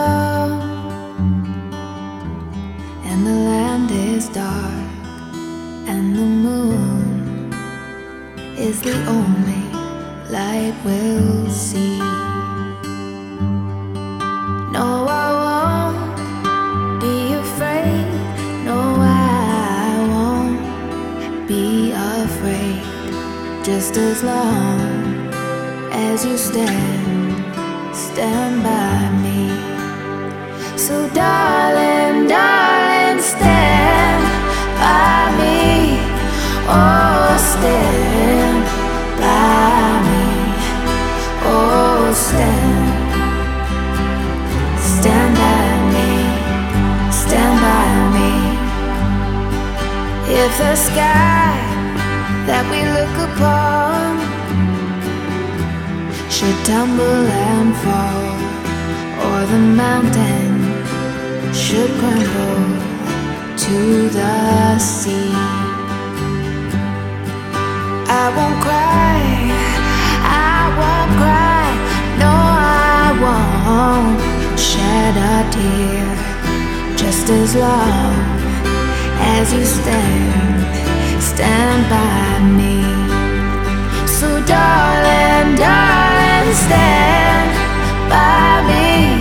come and the land is dark and the moon is the only light we'll see. No, I won't be afraid. No, I won't be afraid. Just as long as you stand by me. So darling, darling, stand by me. Oh, stand by me. Oh, stand by me. Stand by me. If the sky that we look upon should tumble and fall, or the mountain should crumble to the sea, I won't cry, I won't cry. No, I won't shed a tear. Just as long as you stand by me. So darling, darling, stand by me.